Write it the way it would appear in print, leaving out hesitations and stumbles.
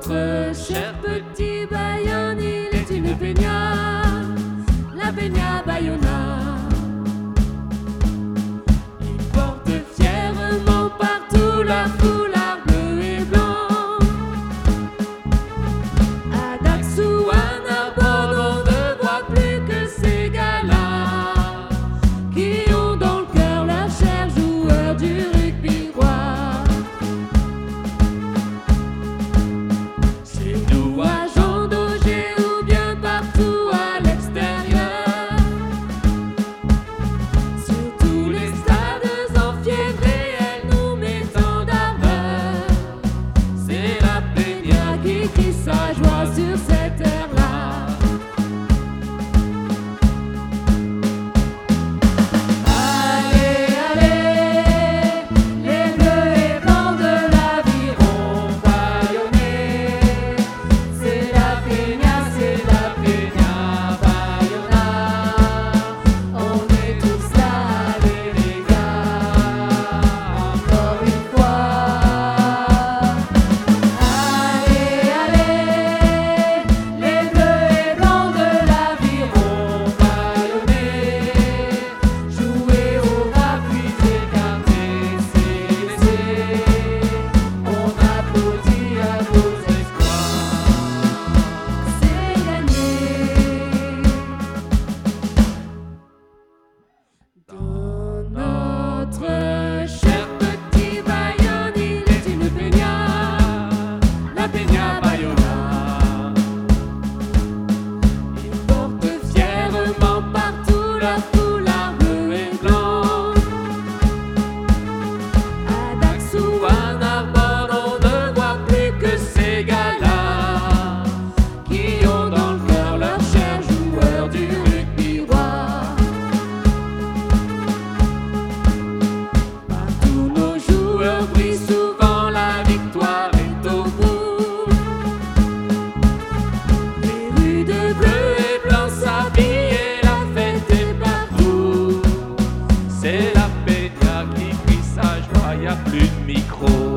notre cher petit Bayonne, il est une peña, la peña Bayona. Il porte fièrement partout la foulard bleu et blanc. À Dax ou à Narbonne, on ne voit plus que ces gars-là qui ont dans le cœur leur cher joueur du rugby roi. Chez nous à Jean d'Auger ou bien partout à l'extérieur, sur tous les stades enfiévrés, elle nous met tant d'ardeur. C'est la peña qui crie sa joie sur cette terre-là. Allez, allez, les bleus et blancs de l'aviron bayonnais. C'est la peña Bayona. On est tous là, les gars, encore une fois. Allez, allez, les bleus et blancs de l'aviron bayonnais. Jouer au bas puis écarter, c'est laisser. On applaudit à vos espoirs. C'est gagné. Dans notre cher petit Bayonne, il est une peña, la peña Bayona. Il porte fièrement partout la foulard bleu et blanc. À Dax ou à Narbonne, on ne voit plus que ces gars-là qui ont dans le cœur leur cher joueur du rugby roi. Partout nos joueurs brillent, souvent la victoire est au bout. Les rues de bleu et blanc s'habillent et la fête est partout. C'est la peña qui crie sa joie, y a plus de micro.